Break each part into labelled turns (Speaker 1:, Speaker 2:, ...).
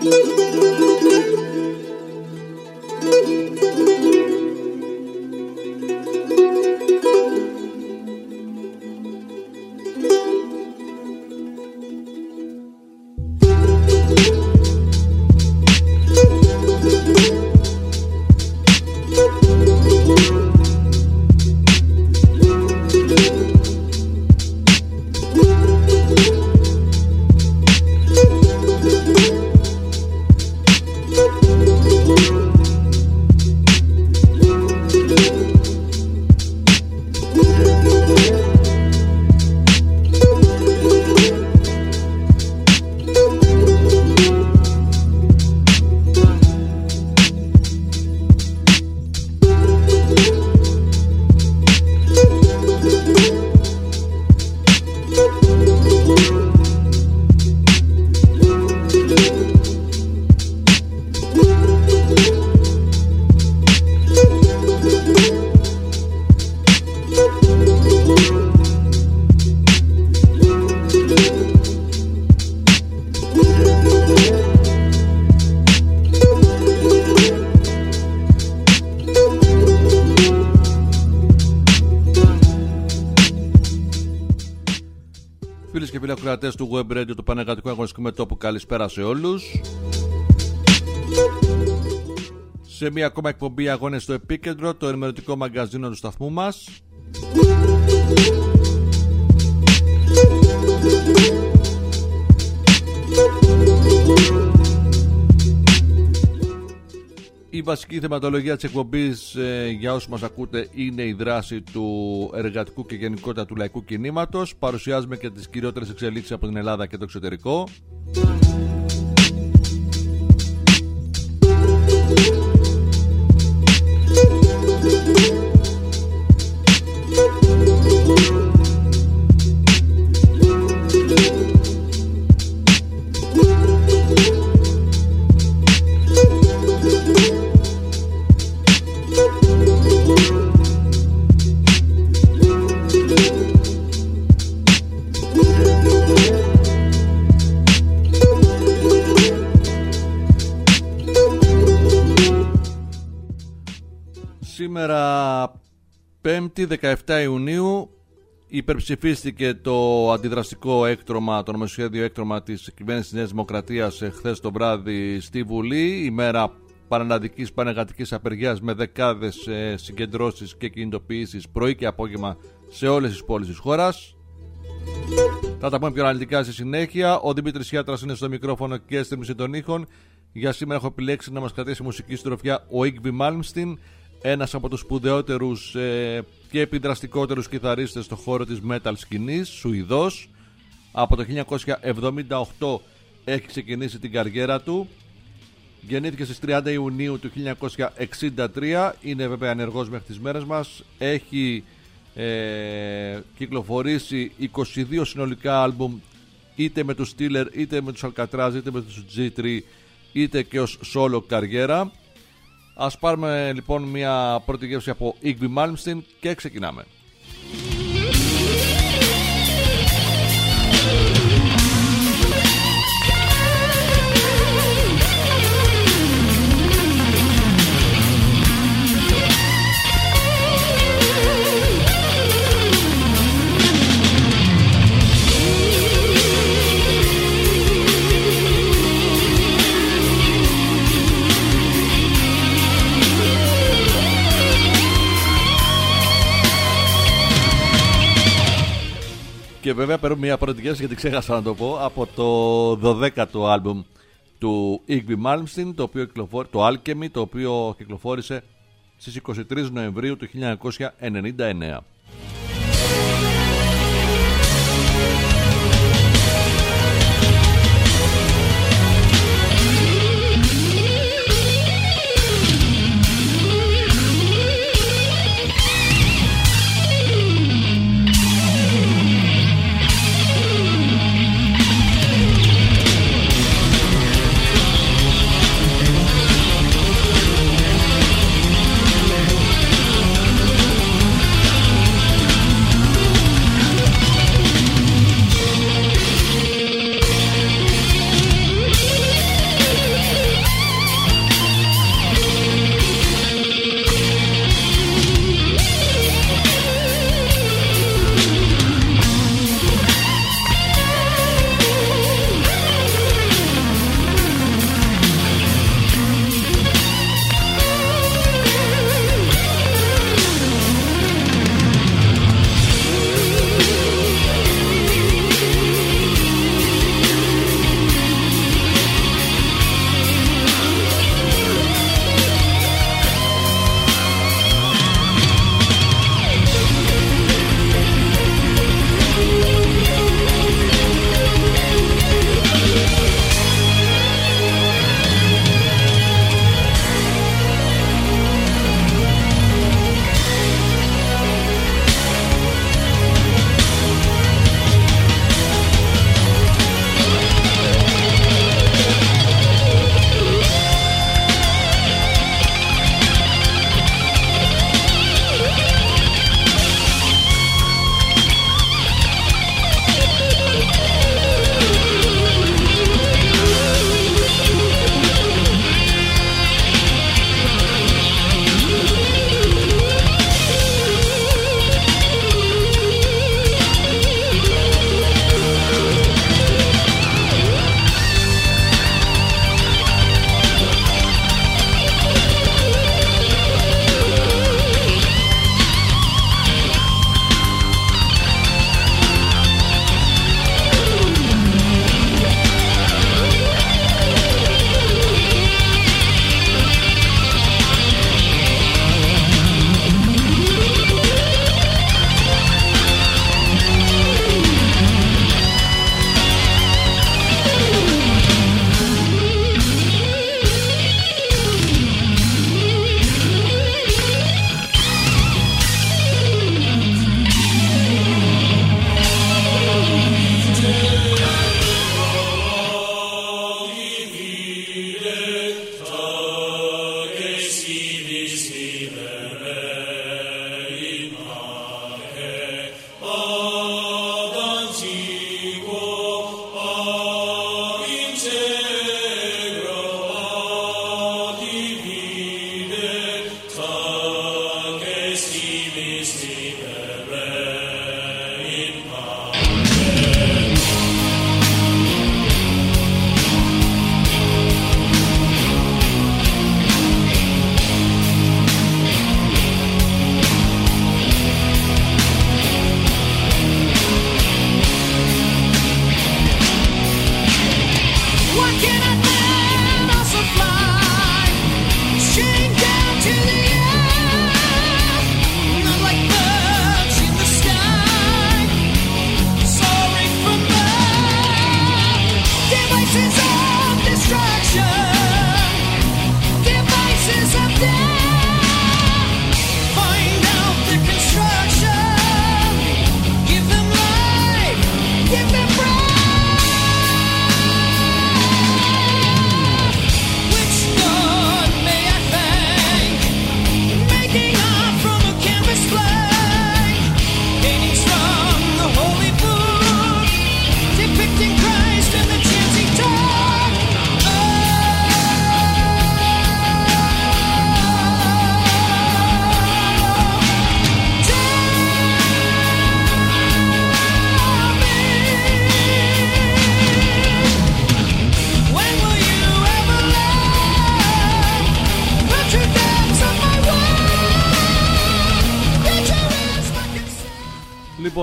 Speaker 1: Φίλες και φίλοι ακροατές του Web Radio του Πανεργατικού Αγωνιστικού Μετώπου, καλησπέρα σε όλους. Σε μία ακόμα εκπομπή Αγώνες στο Επίκεντρο, το ενημερωτικό μαγκαζίνο του σταθμού μας. Η βασική θεματολογία της εκπομπής, για όσους μας ακούτε, είναι η δράση του εργατικού και γενικότερα του λαϊκού κινήματος. Παρουσιάζουμε και τις κυριότερες εξελίξεις από την Ελλάδα και το εξωτερικό. Σήμερα 5η 17 Ιουνίου υπερψηφίστηκε το αντιδραστικό έκτρωμα, το νομοσχέδιο έκτρωμα της κυβέρνησης της Νέας Δημοκρατίας χθες το βράδυ στη Βουλή, ημέρα πανελλαδικής πανεργατικής απεργίας με δεκάδες συγκεντρώσεις και κινητοποιήσεις πρωί και απόγευμα σε όλες τις πόλεις της χώρας. Θα τα πούμε πιο αναλυτικά στη συνέχεια. Ο Δημήτρης Χιάτρας είναι στο μικρόφωνο και στρίμμιση των ήχων. Για σήμερα έχω επιλέξει να μας κρατήσει μουσική συντροφιά ο Yngwie Malmsteen, ένας από τους σπουδαιότερους και επιδραστικότερους κιθαρίστες στον χώρο της metal σκηνής, Σουηδός. Από το 1978 έχει ξεκινήσει την καριέρα του. Γεννήθηκε στις 30 Ιουνίου του 1963. Είναι βέβαια ενεργός μέχρι τις μέρες μας. Έχει κυκλοφορήσει 22 συνολικά άλμπουμ, είτε με τους Steeler, είτε με τους Alcatraz, είτε με τους G3, είτε και ως solo καριέρα. Ας πάρουμε λοιπόν μια πρώτη γεύση από Yngwie Malmsteen και ξεκινάμε. Και βέβαια παίρνω μια πρώτη γεύση, γιατί ξέχασα να το πω, από το 12ο άλμπουμ του Yngwie Malmsteen, το Alchemy, το οποίο κυκλοφόρησε στις 23 Νοεμβρίου του 1999.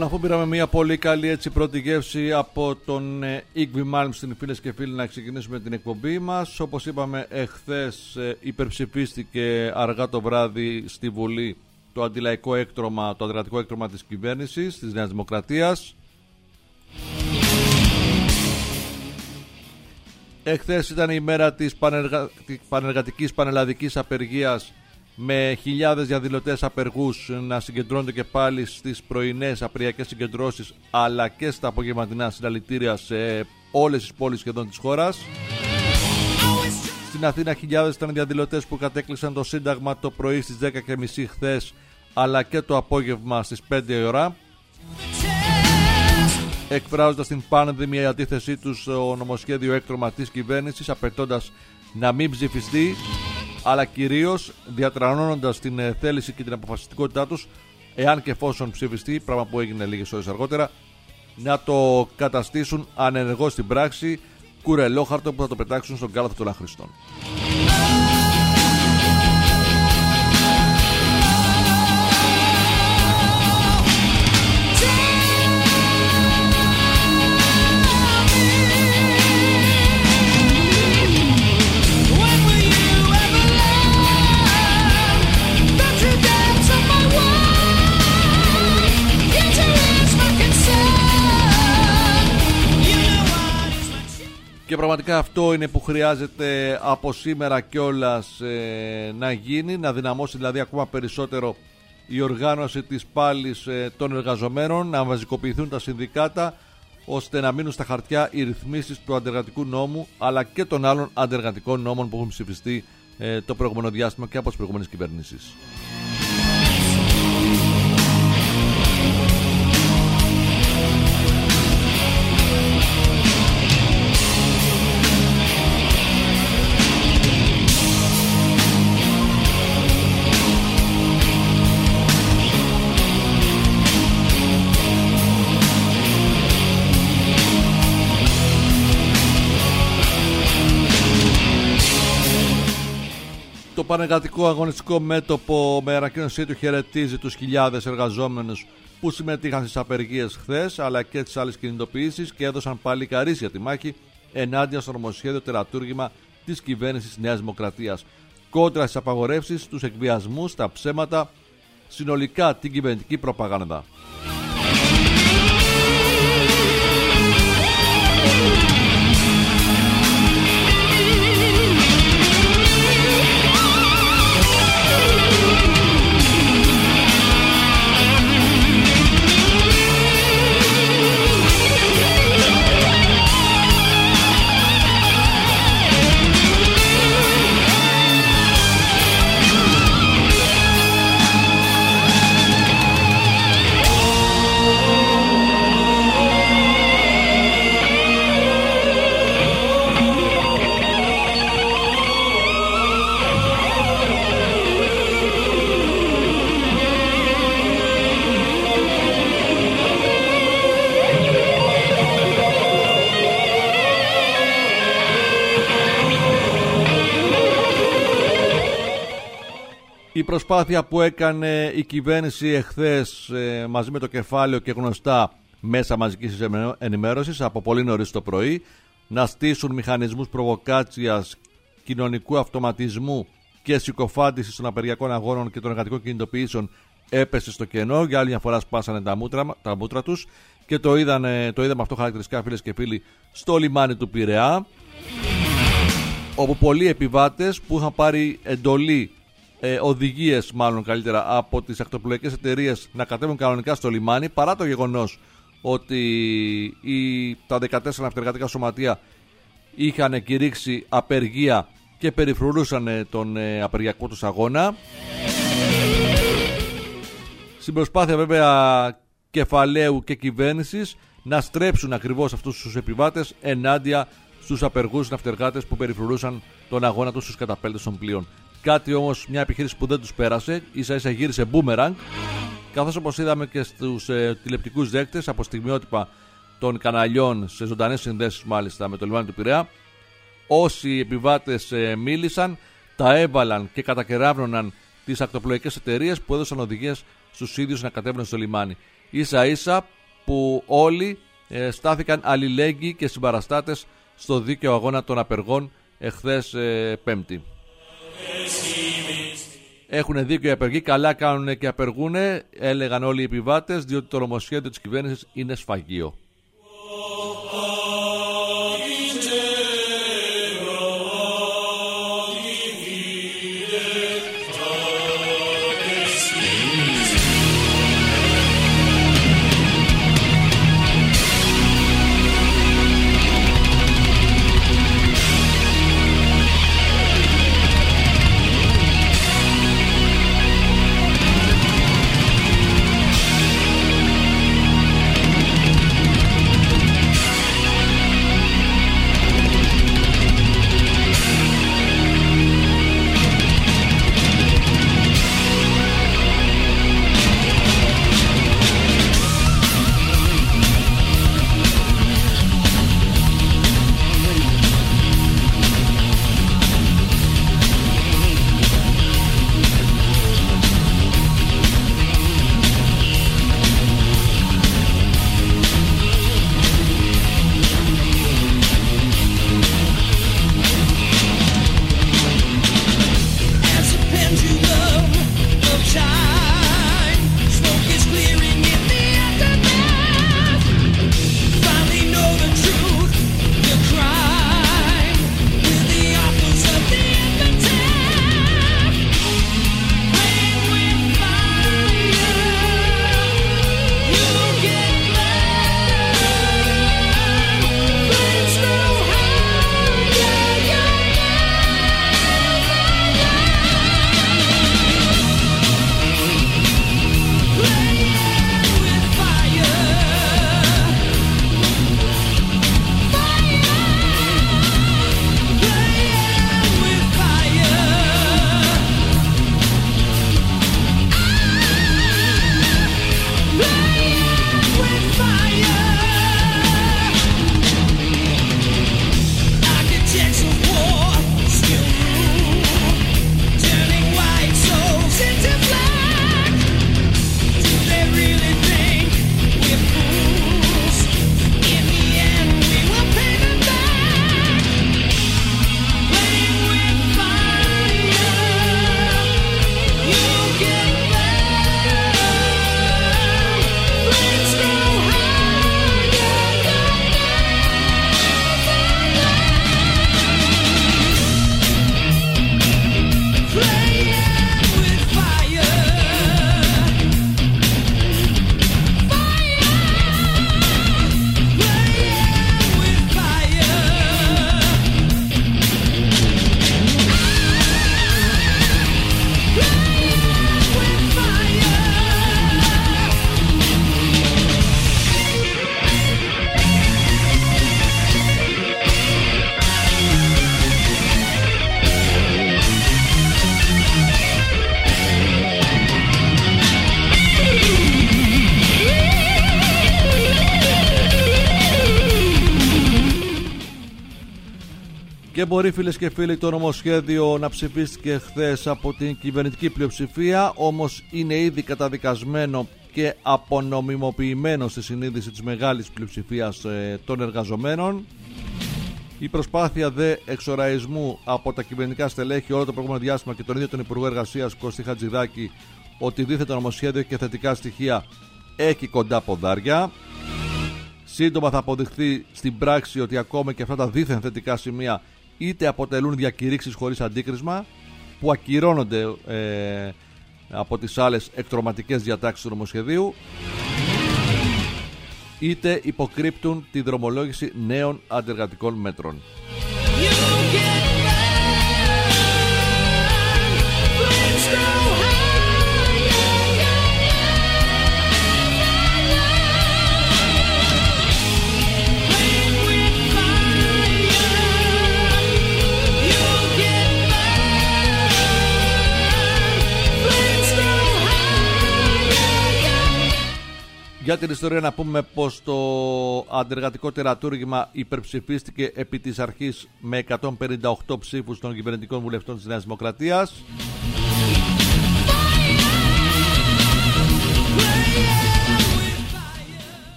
Speaker 1: Λοιπόν, αφού πήραμε μια πολύ καλή έτσι πρώτη γεύση από τον Yngwie Malmsteen, φίλες και φίλοι, να ξεκινήσουμε την εκπομπή μας. Όπως είπαμε, εχθές υπερψηφίστηκε αργά το βράδυ στη Βουλή το αντιλαϊκό έκτρωμα, το αντεργατικό έκτρωμα της κυβέρνησης της Νέας Δημοκρατίας. Εχθές ήταν η μέρα της πανεργατικής πανελλαδικής απεργίας, με χιλιάδες διαδηλωτές απεργούς να συγκεντρώνονται και πάλι στις πρωινές απεργιακές συγκεντρώσεις, αλλά και στα απογευματινά συλλαλητήρια σε όλες τις πόλεις σχεδόν της χώρας. Στην Αθήνα χιλιάδες ήταν οι διαδηλωτές που κατέκλυσαν το Σύνταγμα το πρωί στις 10:30 χθες, αλλά και το απόγευμα στις 5 η ώρα, εκφράζοντας την πάνδημη αντίθεσή τους στο νομοσχέδιο έκτρωμα της κυβέρνησης, απαιτώντας να μην ψηφιστεί, αλλά κυρίως διατρανώνοντας την θέληση και την αποφασιστικότητά τους, εάν και εφόσον ψηφιστεί, πράγμα που έγινε λίγες ώρες αργότερα, να το καταστήσουν ανενεργό στην πράξη, κουρελόχαρτο που θα το πετάξουν στον κάλαθο των αχρηστών. Και πραγματικά αυτό είναι που χρειάζεται από σήμερα κιόλας να γίνει, να δυναμώσει δηλαδή ακόμα περισσότερο η οργάνωση της πάλης των εργαζομένων, να μαζικοποιηθούν τα συνδικάτα, ώστε να μείνουν στα χαρτιά οι ρυθμίσεις του αντεργατικού νόμου, αλλά και των άλλων αντεργατικών νόμων που έχουν ψηφιστεί το προηγούμενο διάστημα και από τις προηγούμενες κυβερνήσεις. Το Πανεργατικό Αγωνιστικό Μέτωπο με ανακοίνωσή του χαιρετίζει τους χιλιάδες εργαζόμενους που συμμετείχαν στις απεργίες χθες, αλλά και τις άλλες κινητοποιήσεις, και έδωσαν πάλι καρύσια τη μάχη ενάντια στο νομοσχέδιο τερατούργημα της κυβέρνησης Νέας Δημοκρατίας. Κόντρα στις απαγορεύσεις, τους εκβιασμούς, τα ψέματα, συνολικά την κυβερνητική προπαγάνδα. Η προσπάθεια που έκανε η κυβέρνηση εχθές μαζί με το κεφάλαιο και γνωστά μέσα μαζικής ενημέρωσης από πολύ νωρίς το πρωί να στήσουν μηχανισμούς προβοκάτσιας, κοινωνικού αυτοματισμού και συκοφάντησης των απεργιακών αγώνων και των εργατικών κινητοποιήσεων έπεσε στο κενό. Για άλλη μια φορά σπάσανε τα μούτρα τους και το είδαμε αυτό χαρακτηριστικά, φίλες και φίλοι, στο λιμάνι του Πειραιά, όπου πολλοί επιβάτες που είχαν πάρει εντολή, οδηγίες μάλλον καλύτερα, από τις ακτοπλοϊκές εταιρείες να κατέβουν κανονικά στο λιμάνι, παρά το γεγονός ότι τα 14 ναυτεργατικά σωματεία είχαν κηρύξει απεργία και περιφρουρούσαν τον απεργιακό τους αγώνα. Στην προσπάθεια βέβαια κεφαλαίου και κυβέρνησης να στρέψουν ακριβώς αυτούς τους επιβάτες ενάντια στους απεργούς ναυτεργάτες που περιφρουρούσαν τον αγώνα τους στους καταπέλτες των πλοίων. Κάτι όμως, μια επιχείρηση που δεν τους πέρασε, ίσα ίσα γύρισε μπούμεραγκ, καθώς όπως είδαμε και στους τηλεπτικούς δέκτες από στιγμιότυπα των καναλιών σε ζωντανές συνδέσεις μάλιστα με το λιμάνι του Πειραιά, όσοι επιβάτες μίλησαν, τα έβαλαν και κατακεράβνωναν τις ακτοπλοϊκές εταιρείες που έδωσαν οδηγίες στους ίδιους να κατέβαιναν στο λιμάνι. ίσα ίσα που όλοι στάθηκαν αλληλέγγυοι και συμπαραστάτες στο δίκαιο αγώνα των απεργών εχθές Πέμπτη. Έχουν δίκιο οι απεργοί, καλά κάνουν και απεργούν, έλεγαν όλοι οι επιβάτες, διότι το νομοσχέδιο της κυβέρνησης είναι σφαγείο. Και μπορεί, φίλες και φίλοι, το νομοσχέδιο να ψηφίστηκε χθες από την κυβερνητική πλειοψηφία, όμως είναι ήδη καταδικασμένο και απονομιμοποιημένο στη συνείδηση της μεγάλης πλειοψηφίας των εργαζομένων. Η προσπάθεια δε εξοραϊσμού από τα κυβερνητικά στελέχη όλο το προηγούμενο διάστημα και τον ίδιο τον Υπουργό Εργασίας Κωστή Χατζηδάκη ότι δίθεν το νομοσχέδιο και θετικά στοιχεία έχει κοντά ποδάρια. Σύντομα θα αποδειχθεί στην πράξη ότι ακόμα και αυτά τα δίθεν θετικά σημεία είτε αποτελούν διακηρύξεις χωρίς αντίκρισμα που ακυρώνονται από τις άλλες εκτρωματικές διατάξεις του νομοσχεδίου, είτε υποκρύπτουν τη δρομολόγηση νέων αντεργατικών μέτρων. Για την ιστορία να πούμε πως το αντεργατικό τερατούργημα υπερψηφίστηκε επί της αρχής με 158 ψήφους των κυβερνητικών βουλευτών της Νέας Δημοκρατίας.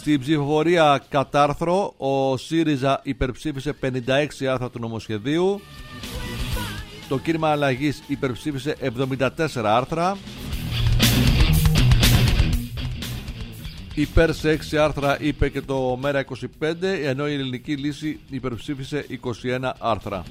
Speaker 1: Στην ψηφοφορία κατάρθρο, ο ΣΥΡΙΖΑ υπερψήφισε 56 άρθρα του νομοσχεδίου. Το κίνημα αλλαγής υπερψήφισε 74 άρθρα. Υπέρ σε 6 άρθρα είπε και το ΜΕΡΑ25, ενώ η Ελληνική Λύση υπερψήφισε 21 άρθρα.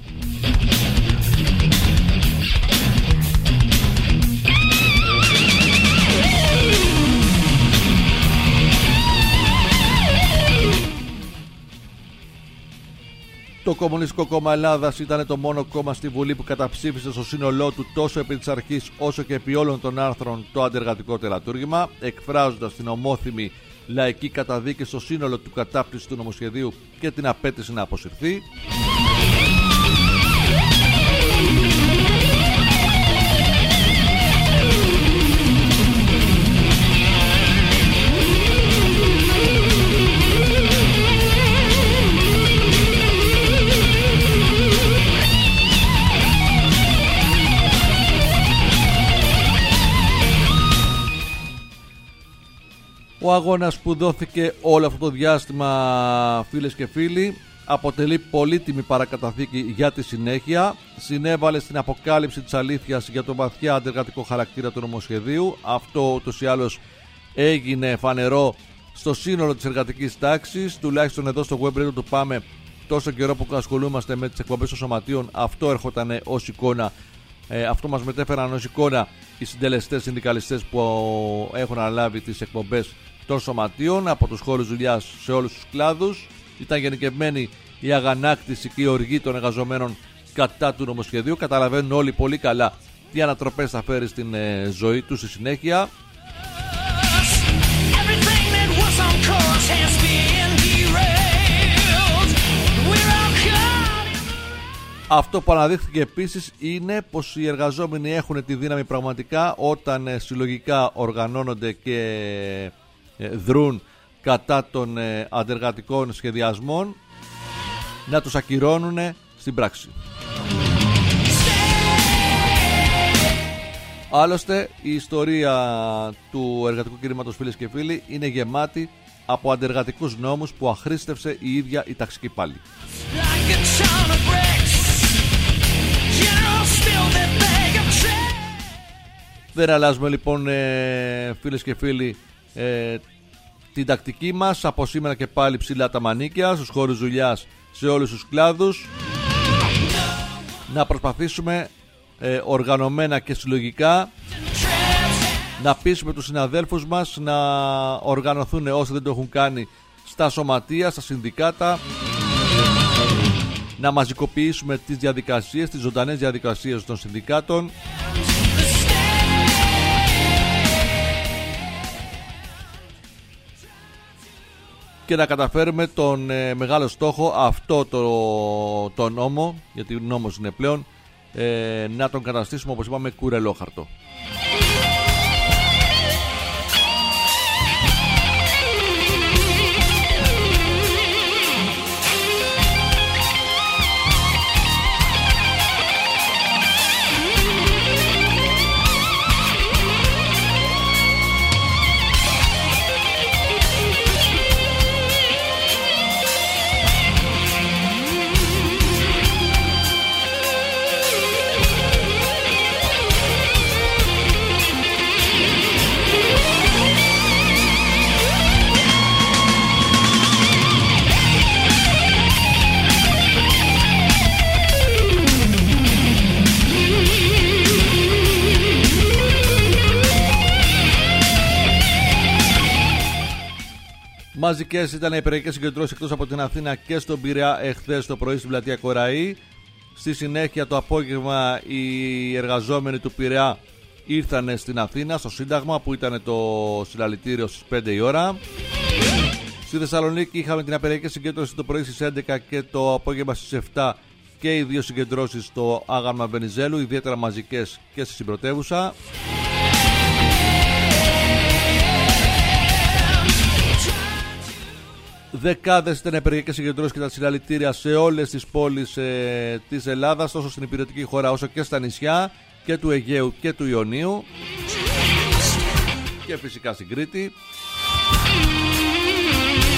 Speaker 1: Το Κομμουνιστικό Κόμμα Ελλάδας ήταν το μόνο κόμμα στη Βουλή που καταψήφισε στο σύνολό του τόσο επί της αρχής όσο και επί όλων των άρθρων το αντεργατικό τελατούργημα, εκφράζοντας την ομόθυμη λαϊκή καταδίκη στο σύνολο του κατάπτυσης του νομοσχεδίου και την απέτηση να αποσυρθεί. Ο αγώνας που δόθηκε όλο αυτό το διάστημα, φίλες και φίλοι, αποτελεί πολύτιμη παρακαταθήκη για τη συνέχεια. Συνέβαλε στην αποκάλυψη της αλήθειας για το βαθιά αντεργατικό χαρακτήρα του νομοσχεδίου. Αυτό ούτως ή άλλως έγινε φανερό στο σύνολο της εργατικής τάξης. Τουλάχιστον εδώ στο web radio του Πάμε, τόσο καιρό που ασχολούμαστε με τις εκπομπές των σωματείων, αυτό έρχονταν ως εικόνα. Αυτό μας μετέφεραν ως εικόνα οι συντελεστές συνδικαλιστές που έχουν αναλάβει τις εκπομπές των σωματείων από τους χώρους δουλειάς σε όλους τους κλάδους. Ήταν γενικευμένη η αγανάκτηση και η οργή των εργαζομένων κατά του νομοσχεδίου. Καταλαβαίνουν όλοι πολύ καλά τι ανατροπές θα φέρει στην ζωή τους στη συνέχεια. Αυτό που αναδείχθηκε επίσης είναι πως οι εργαζόμενοι έχουν τη δύναμη πραγματικά όταν συλλογικά οργανώνονται και δρούν κατά των αντεργατικών σχεδιασμών να τους ακυρώνουν στην πράξη. Άλλωστε η ιστορία του εργατικού κινήματος, φίλες και φίλοι, είναι γεμάτη από αντεργατικούς νόμους που αχρήστευσε η ίδια η ταξική πάλη. Δεν αλλάζουμε λοιπόν, φίλες και φίλοι, την τακτική μας. Από σήμερα και πάλι ψηλά τα μανίκια στους χώρους δουλειάς, σε όλους τους κλάδους. Να προσπαθήσουμε οργανωμένα και συλλογικά να πείσουμε τους συναδέλφους μας να οργανωθούν όσοι δεν το έχουν κάνει στα σωματεία, στα συνδικάτα, να μαζικοποιήσουμε τις διαδικασίες, τις ζωντανές διαδικασίες των συνδικάτων, και να καταφέρουμε τον μεγάλο στόχο, αυτό το νόμο, γιατί νόμος είναι πλέον, να τον καταστήσουμε, όπως είπαμε, κουρελόχαρτο. Μαζικές ήταν οι υπηρετικές συγκεντρώσεις εκτός από την Αθήνα και στον Πειραιά εχθές το πρωί στην πλατεία Κοραή. Στη συνέχεια το απόγευμα οι εργαζόμενοι του Πειραιά ήρθαν στην Αθήνα, στο Σύνταγμα, που ήταν το συλλαλητήριο στις 5 η ώρα. Στη Θεσσαλονίκη είχαμε την απεργιακή συγκέντρωση το πρωί στις 11 και το απόγευμα στις 7 και οι δύο συγκεντρώσεις στο Άγαλμα Βενιζέλου, ιδιαίτερα μαζικές και στη συμπρωτεύουσα. Δεκάδες ήταν απεργιακές συγκεντρώσεις και τα συλλαλητήρια σε όλες τις πόλεις της Ελλάδας, τόσο στην υπηρετική χώρα όσο και στα νησιά και του Αιγαίου και του Ιωνίου και φυσικά στην Κρήτη.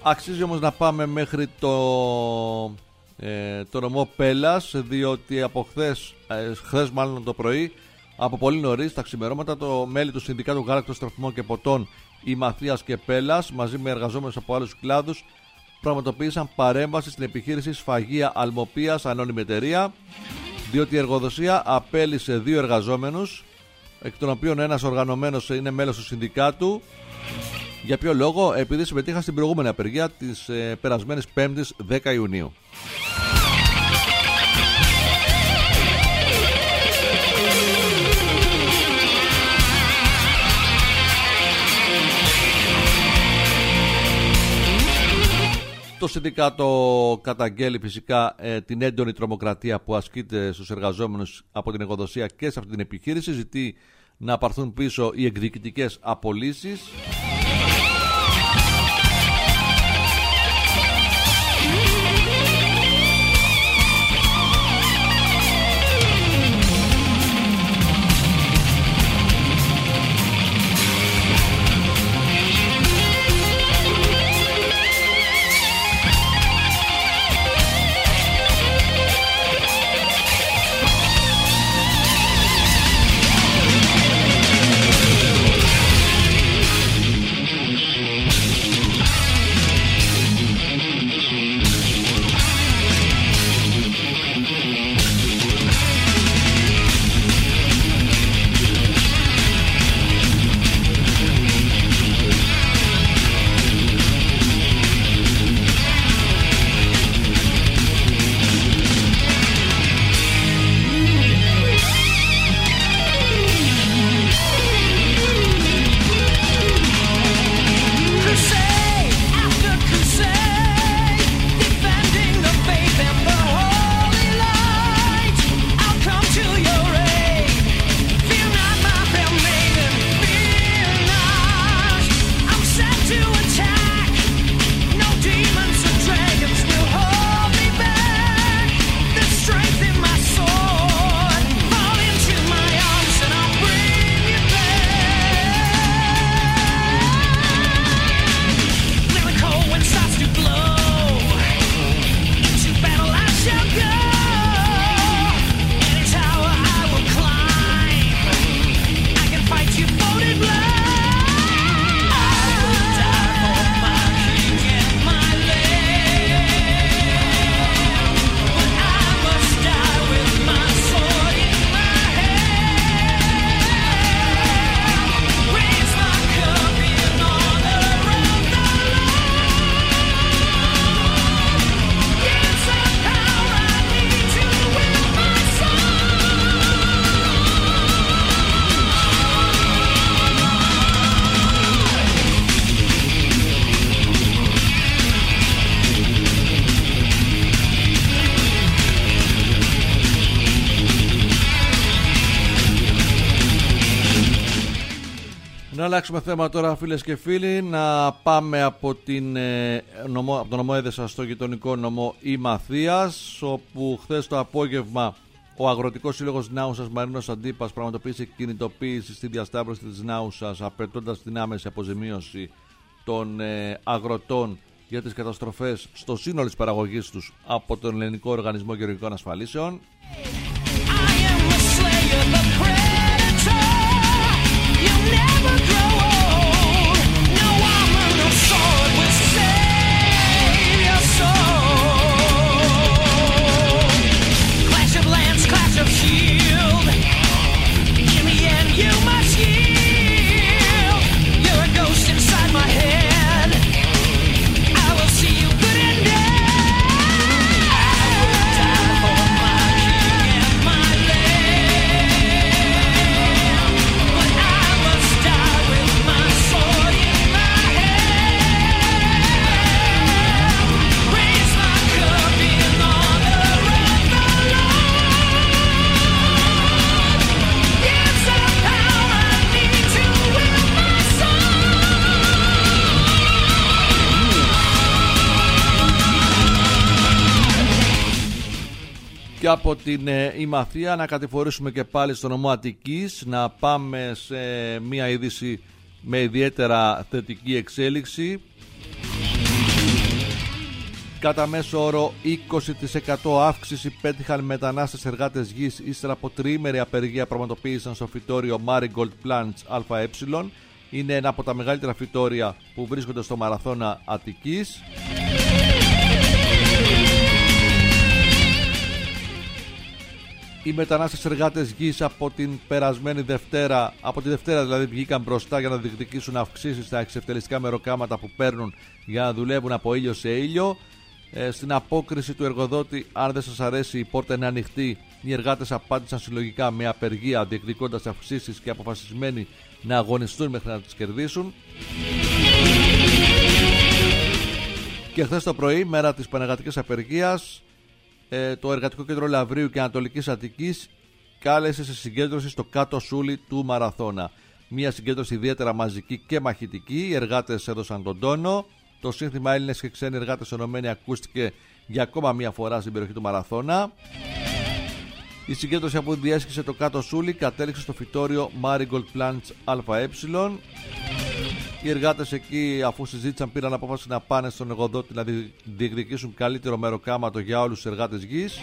Speaker 1: Αξίζει όμως να πάμε μέχρι το νομό Πέλλας, διότι από χθες μάλλον το πρωί, από πολύ νωρίς τα ξημερώματα, το μέλη του Συνδικάτου Γάλακτος, Τροφιμών και Ποτών Ημαθίας και Πέλλας μαζί με εργαζόμενους από άλλους κλάδους πραγματοποίησαν παρέμβαση στην επιχείρηση Σφαγεία Αλμοπίας Ανώνυμη Εταιρεία, διότι η εργοδοσία απέλυσε 2 εργαζόμενους, εκ των οποίων ένας οργανωμένος είναι μέλος του συνδικάτου. Για ποιο λόγο? Επειδή συμμετείχαν στην προηγούμενη απεργία της περασμένης 5ης 10 Ιουνίου. Το συνδικάτο καταγγέλει φυσικά την έντονη τρομοκρατία που ασκείται στους εργαζόμενους από την εργοδοσία και σε αυτή την επιχείρηση. Ζητεί να πάρθουν πίσω οι εκδικητικές απολύσεις. Να αλλάξουμε θέμα τώρα, φίλες και φίλοι, να πάμε από το νομό Έδεσα στο γειτονικό νομό Ημαθίας, όπου χθες το απόγευμα ο Αγροτικός Σύλλογος Νάουσας Μαρίνος Αντίπας πραγματοποίησε κινητοποίηση στη διασταύρωση της Νάουσας, απαιτώντας την άμεση αποζημίωση των αγροτών για τις καταστροφές στο σύνολο της παραγωγής τους από τον Ελληνικό Οργανισμό Γεωργικών Ασφαλίσεων. Και από την Ημαθία να κατηφορήσουμε και πάλι στο νομό Αττικής, να πάμε σε μια είδηση με ιδιαίτερα θετική εξέλιξη. Κατά μέσο όρο 20% αύξηση πέτυχαν μετανάστες εργάτες γης ύστερα από τριήμερη απεργία πραγματοποίησαν στο φυτόριο Marigold Plants ΑΕ. Είναι ένα από τα μεγαλύτερα φυτόρια που βρίσκονται στο Μαραθώνα Αττικής. Οι μετανάστες εργάτες γης από την περασμένη Δευτέρα, από τη Δευτέρα δηλαδή, βγήκαν μπροστά για να διεκδικήσουν αυξήσεις στα εξευτελιστικά μεροκάματα που παίρνουν για να δουλεύουν από ήλιο σε ήλιο. Στην απόκριση του εργοδότη, αν δεν σας αρέσει η πόρτα είναι ανοιχτή, οι εργάτες απάντησαν συλλογικά με απεργία, διεκδικώντας αυξήσεις και αποφασισμένοι να αγωνιστούν μέχρι να τις κερδίσουν. Και χθες το πρωί, μέρα της πανεργατικής απεργίας, το Εργατικό Κέντρο Λαυρίου και Ανατολικής Αττικής κάλεσε σε συγκέντρωση στο κάτω σούλι του Μαραθώνα. Μια συγκέντρωση ιδιαίτερα μαζική και μαχητική. Οι εργάτες έδωσαν τον τόνο. Το σύνθημα Έλληνες και ξένοι εργάτες ενωμένοι ακούστηκε για ακόμα μια φορά στην περιοχή του Μαραθώνα. Η συγκέντρωση που διέσχισε το κάτω σούλι κατέληξε στο φυτόριο Marigold Plants ΑΕ. Οι εργάτες εκεί, αφού συζήτησαν, πήραν απόφαση να πάνε στον εργοδότη να διεκδικήσουν καλύτερο μεροκάματο για όλους τους εργάτες γης,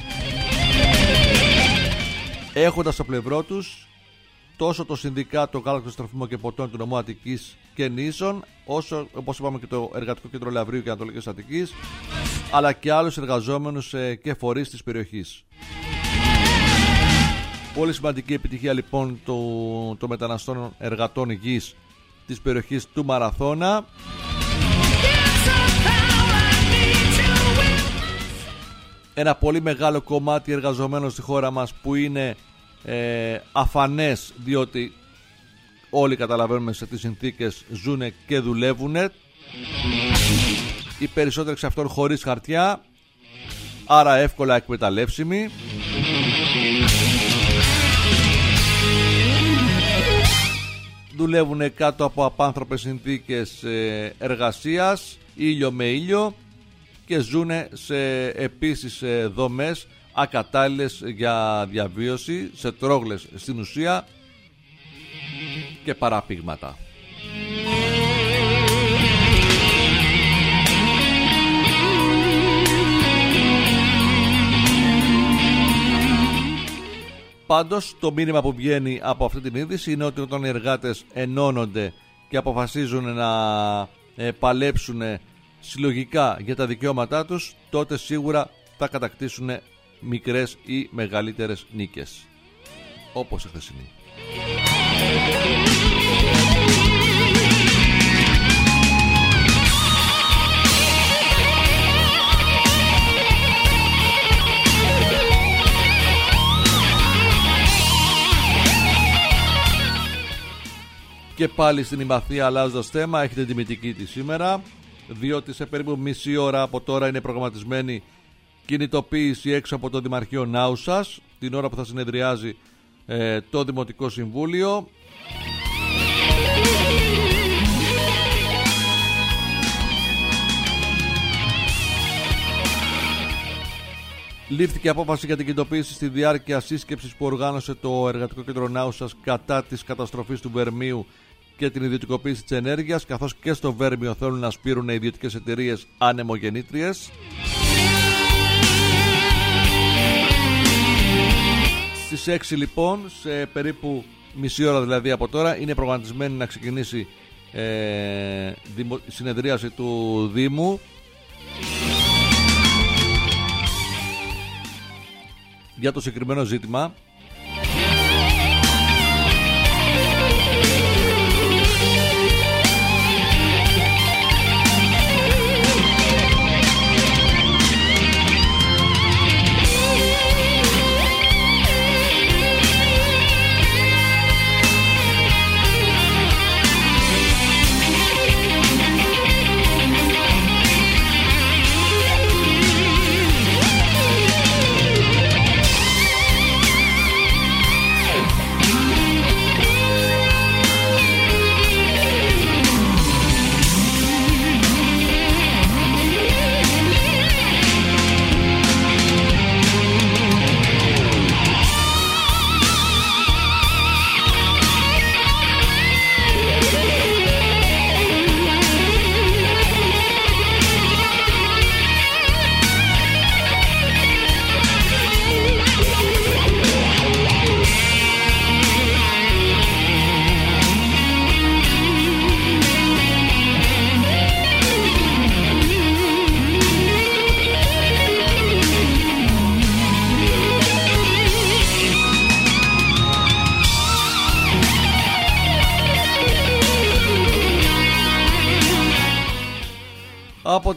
Speaker 1: έχοντας στο πλευρό τους τόσο το Συνδικάτο Γάλακτος, Τροφίμων και Ποτών του νομού Αττικής και Νήσων, όσο, όπως είπαμε, και το Εργατικό Κέντρο Λαυρίου και Ανατολικής Αττικής, αλλά και άλλους εργαζόμενους και φορείς της περιοχής. Πολύ σημαντική επιτυχία λοιπόν των μεταναστών εργατών γης της περιοχής του Μαραθώνα. Ένα πολύ μεγάλο κομμάτι εργαζομένων στη χώρα μας που είναι αφανές, διότι όλοι καταλαβαίνουμε σε τι συνθήκες ζουνε και δουλεύουνε. Οι περισσότεροι εξ αυτών χωρίς χαρτιά, άρα εύκολα εκμεταλλεύσιμοι. Δουλεύουν κάτω από απάνθρωπες συνθήκες εργασίας, ήλιο με ήλιο, και ζουν σε επίσης δομές ακατάλληλες για διαβίωση, σε τρόγλες στην ουσία και παραπήγματα. Πάντως το μήνυμα που βγαίνει από αυτή την είδηση είναι ότι όταν οι εργάτες ενώνονται και αποφασίζουν να παλέψουν συλλογικά για τα δικαιώματά τους, τότε σίγουρα θα κατακτήσουν μικρές ή μεγαλύτερες νίκες, όπως η χθεσινή. Και πάλι στην Ημαθία, αλλάζοντας θέμα, έχετε τιμητική της σήμερα, διότι σε περίπου μισή ώρα από τώρα είναι προγραμματισμένη κινητοποίηση έξω από το Δημαρχείο Νάουσας, την ώρα που θα συνεδριάζει το Δημοτικό Συμβούλιο. Λήφθηκε απόφαση για την κινητοποίηση στη διάρκεια σύσκεψης που οργάνωσε το Εργατικό Κέντρο Νάουσας κατά της καταστροφής του Βερμίου και την ιδιωτικοποίηση της ενέργειας, καθώς και στο Βέρμιο θέλουν να σπείρουν ιδιωτικές εταιρείες ανεμογεννήτριες. Στις 6 λοιπόν, σε περίπου μισή ώρα δηλαδή από τώρα, είναι προγραμματισμένη να ξεκινήσει η συνεδρίαση του Δήμου για το συγκεκριμένο ζήτημα.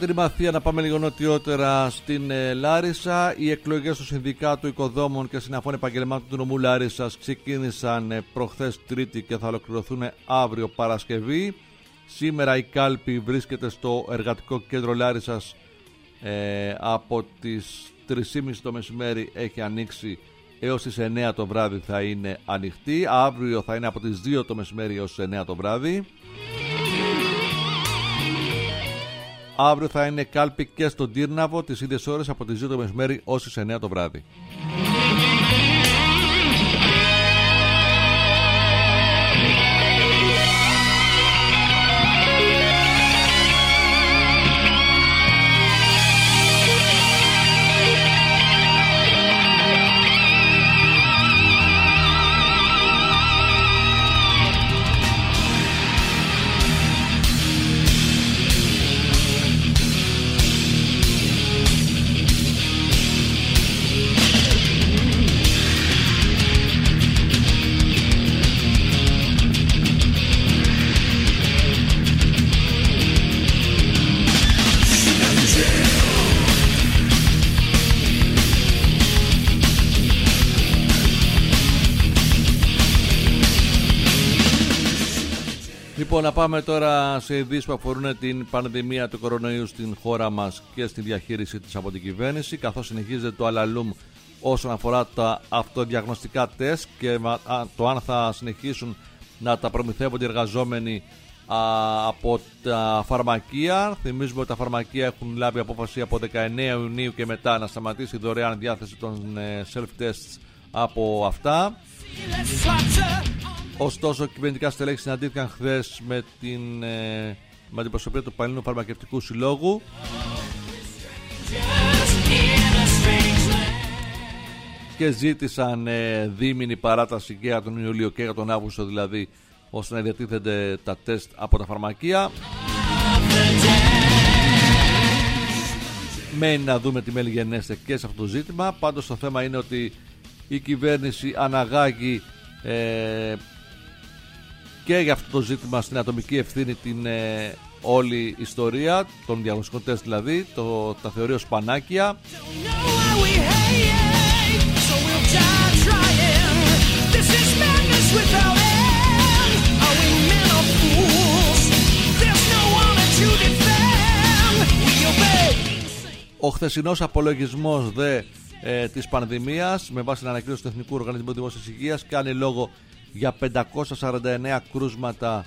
Speaker 1: την Ημαθία να πάμε λίγο νοτιότερα στην Λάρισα. Οι εκλογές του Συνδικάτου Οικοδόμων και Συναφών Επαγγελμάτων του νομού Λάρισσας ξεκίνησαν προχθές Τρίτη και θα ολοκληρωθούν αύριο Παρασκευή. Σήμερα η κάλπη βρίσκεται στο Εργατικό Κέντρο Λάρισσας, από τις 3.30 το μεσημέρι έχει ανοίξει έως τις 9 το βράδυ θα είναι ανοιχτή. Αύριο θα είναι από τις 2 το μεσημέρι έως τις 9 το βράδυ. Αύριο θα είναι κάλπη και στον Τύρναβο τις ίδιες ώρες από τις 2 το μεσημέρι ως τις 9 το βράδυ. Λοιπόν, να πάμε τώρα σε ειδήσεις που αφορούν την πανδημία του κορονοϊού στην χώρα μας και στη διαχείριση της από την κυβέρνηση, καθώς συνεχίζεται το αλαλούμ όσον αφορά τα αυτοδιαγνωστικά τεστ και το αν θα συνεχίσουν να τα προμηθεύονται οι εργαζόμενοι από τα φαρμακεία. Θυμίζουμε ότι τα φαρμακεία έχουν λάβει απόφαση από 19 Ιουνίου και μετά να σταματήσει η δωρεάν διάθεση των self-tests από αυτά. Ωστόσο, κυβερνητικά στελέχη συναντήθηκαν χθες με την αντιπροσωπεία του Πανελλήνιου Φαρμακευτικού Συλλόγου και ζήτησαν δίμηνη παράταση και για τον Ιούλιο και για τον Αύγουστο, δηλαδή, ώστε να διατίθενται τα τεστ από τα φαρμακεία. Μένει να δούμε τι μέλη γενέστε και σε αυτό το ζήτημα. Πάντως το θέμα είναι ότι η κυβέρνηση αναγάγει και για αυτό το ζήτημα στην ατομική ευθύνη την όλη ιστορία των διαγνωστικών τεστ, δηλαδή τα θεωρεί ως πανάκια. Ο χθεσινός απολογισμός της πανδημίας με βάση την ανακοίνωση του Εθνικού Οργανισμού Δημόσιας Υγείας κάνει λόγο για 549 κρούσματα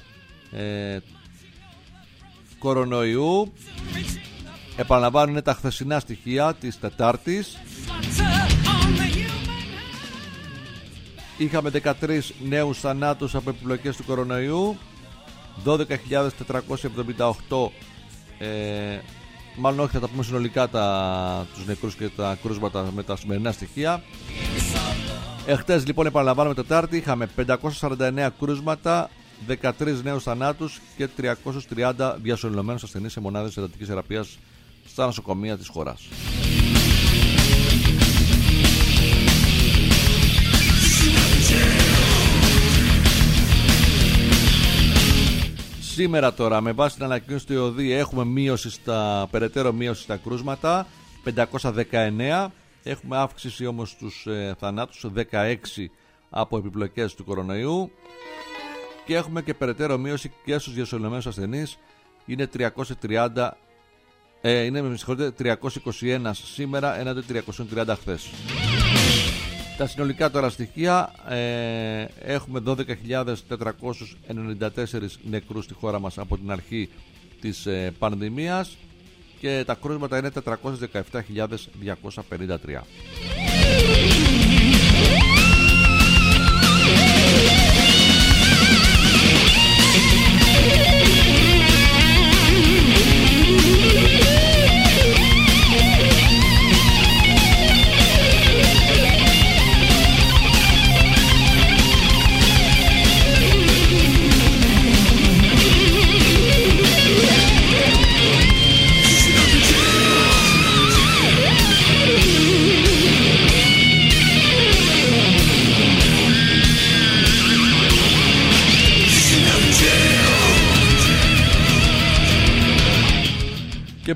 Speaker 1: κορονοϊού. Επαναλαμβάνω, είναι τα χθεσινά στοιχεία της Τετάρτης. Είχαμε 13 νέους θανάτους από επιπλοκές του κορονοϊού, 12.478 μάλλον όχι, θα τα πούμε συνολικά τους νεκρούς και τα κρούσματα με τα σημερινά στοιχεία. Εχθές λοιπόν, επαναλαμβάνουμε, Τετάρτη, είχαμε 549 κρούσματα, 13 νέους θανάτους και 330 διασωληνωμένους ασθενείς σε μονάδες εντατικής θεραπείας στα νοσοκομεία της χώρας. Σήμερα τώρα, με βάση την ανακοίνωση του ΕΟΔΗ, έχουμε περαιτέρω μείωση στα κρούσματα, 519. Έχουμε αύξηση όμως στους θανάτους, 16 από επιπλοκές του κορονοϊού. Και έχουμε και περαιτέρω μείωση και στους διασωληνωμένους ασθενείς. Είναι 321 σήμερα έναντι 330 χθες. Τα συνολικά τώρα στοιχεία, έχουμε 12.494 νεκρούς στη χώρα μας από την αρχή της πανδημίας και τα κρούσματα είναι 417.253.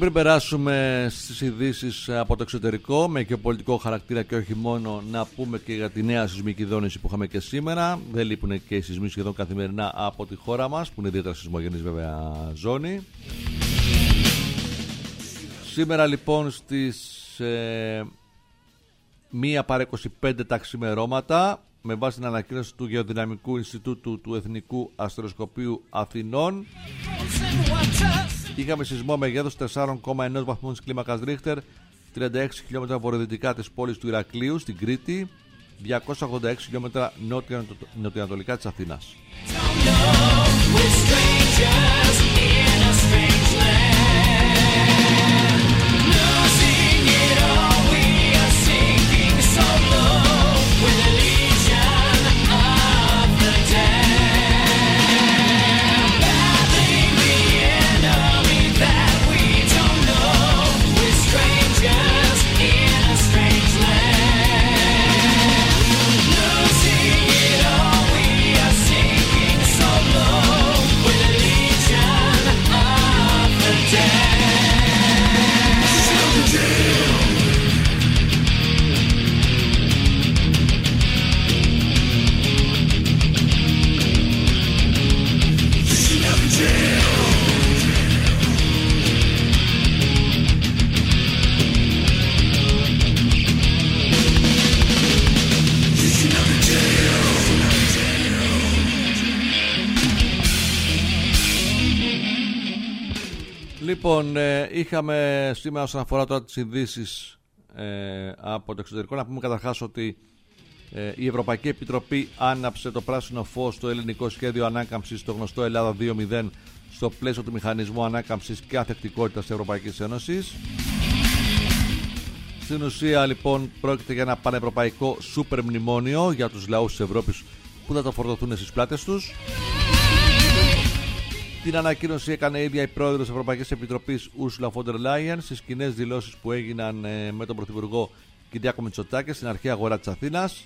Speaker 1: πριν περάσουμε στις ειδήσεις από το εξωτερικό με γεωπολιτικό χαρακτήρα και όχι μόνο, να πούμε και για τη νέα σεισμική δόνηση που είχαμε και σήμερα. Δεν λείπουν και οι σεισμοί σχεδόν καθημερινά από τη χώρα μας, που είναι ιδιαίτερα σεισμογενής βέβαια ζώνη. Σήμερα λοιπόν στις 1:25 τα ξημερώματα, με βάση την ανακοίνωση του Γεωδυναμικού Ινστιτούτου του Εθνικού Αστεροσκοπείου Αθηνών, είχαμε σεισμό μεγέθους 4,1 βαθμούς της κλίμακας Ρίχτερ, 36 χιλιόμετρα βορειοδυτικά της πόλης του Ηρακλείου στην Κρήτη, 286 χιλιόμετρα νοτιοανατολικά της Αθήνας. Λοιπόν, είχαμε σήμερα όσον αφορά τώρα τις ειδήσεις από το εξωτερικό, να πούμε καταρχάς ότι η Ευρωπαϊκή Επιτροπή άναψε το πράσινο φως στο ελληνικό σχέδιο ανάκαμψης, το γνωστό Ελλάδα 2.0, στο πλαίσιο του Μηχανισμού Ανάκαμψης και Ανθεκτικότητας της Ευρωπαϊκής Ένωσης. Στην ουσία λοιπόν πρόκειται για ένα πανευρωπαϊκό σούπερ μνημόνιο για τους λαούς της Ευρώπης που θα το φορτωθούν στις πλάτες τους. Την ανακοίνωση έκανε η ίδια η πρόεδρος της Ευρωπαϊκής Επιτροπής Ursula von der Leyen στις κοινές δηλώσεις που έγιναν με τον Πρωθυπουργό Κυριάκο Μητσοτάκη στην αρχαία αγορά της Αθήνας.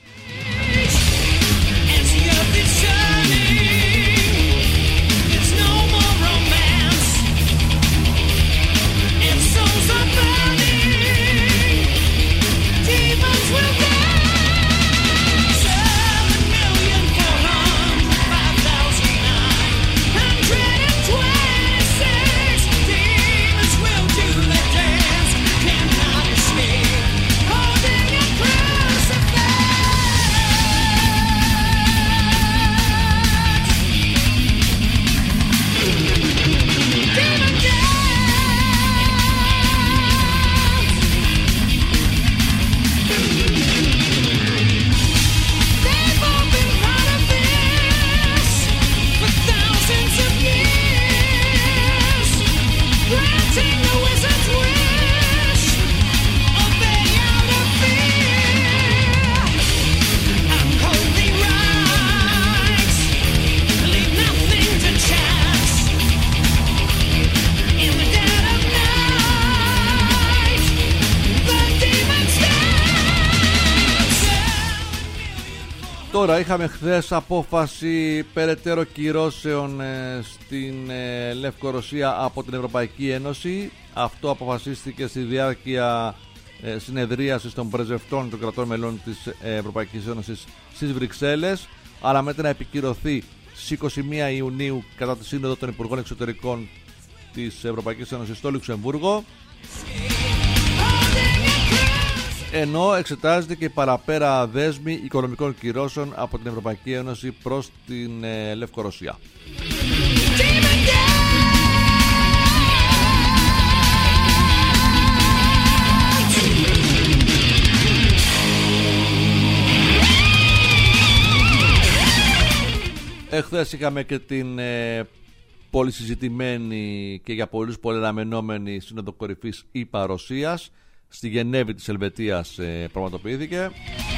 Speaker 1: Τώρα είχαμε χθες απόφαση περαιτέρω κυρώσεων στην Λευκορωσία από την Ευρωπαϊκή Ένωση. Αυτό αποφασίστηκε στη διάρκεια συνεδρίασης των πρεσβευτών των κρατών μελών της Ευρωπαϊκής Ένωσης στις Βρυξέλλες, αλλά μετά να επικυρωθεί στις 21 Ιουνίου κατά τη Σύνοδο των Υπουργών Εξωτερικών της Ευρωπαϊκής Ένωσης στο Λουξεμβούργο. Ενώ εξετάζεται και παραπέρα δέσμη οικονομικών κυρώσεων από την Ευρωπαϊκή Ένωση προς την Λευκορωσία. Εχθές είχαμε και την πολύ συζητημένη και για πολλούς πολυαναμενόμενη Σύνοδο Κορυφής ΗΠΑ Ρωσίας. Στη Γενέβη της Ελβετίας πραγματοποιήθηκε.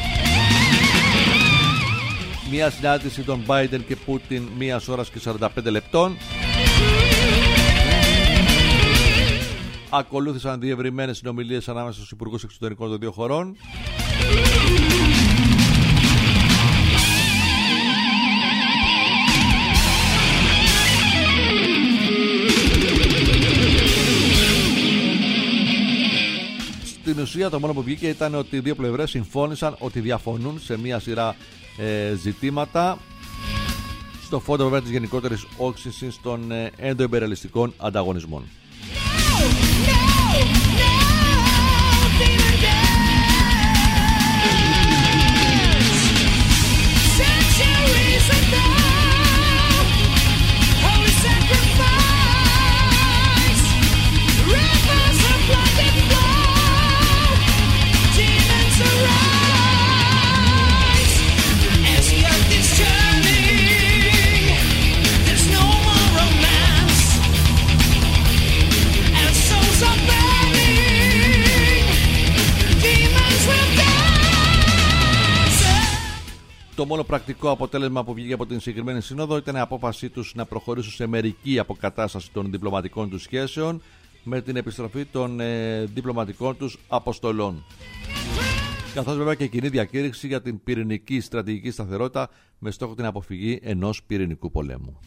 Speaker 1: Μια συνάντηση των Biden και Πούτιν 1 ώρα και 45 λεπτών. Ακολούθησαν διευρυμένες συνομιλίες ανάμεσα στους υπουργούς εξωτερικών των δύο χωρών. Στην ουσία το μόνο που βγήκε ήταν ότι οι δύο πλευρές συμφώνησαν ότι διαφωνούν σε μια σειρά ζητήματα στο φόντο βέβαια της γενικότερης όξυνσης των ενδοϊμπεριαλιστικών ανταγωνισμών. Το μόνο πρακτικό αποτέλεσμα που βγήκε από την συγκεκριμένη σύνοδο ήταν η απόφασή τους να προχωρήσουν σε μερική αποκατάσταση των διπλωματικών τους σχέσεων με την επιστροφή των διπλωματικών τους αποστολών. Καθώς βέβαια και κοινή διακήρυξη για την πυρηνική στρατηγική σταθερότητα με στόχο την αποφυγή ενός πυρηνικού πολέμου.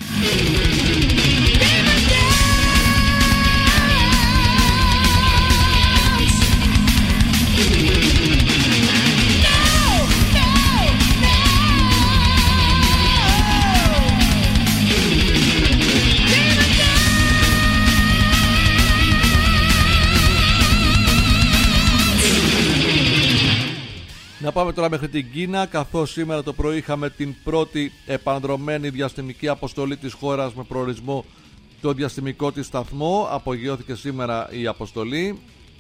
Speaker 1: Να πάμε τώρα μέχρι την Κίνα, καθώς σήμερα το πρωί είχαμε την πρώτη επανδρωμένη διαστημική αποστολή της χώρας με προορισμό το διαστημικό της σταθμό. Απογειώθηκε σήμερα η αποστολή.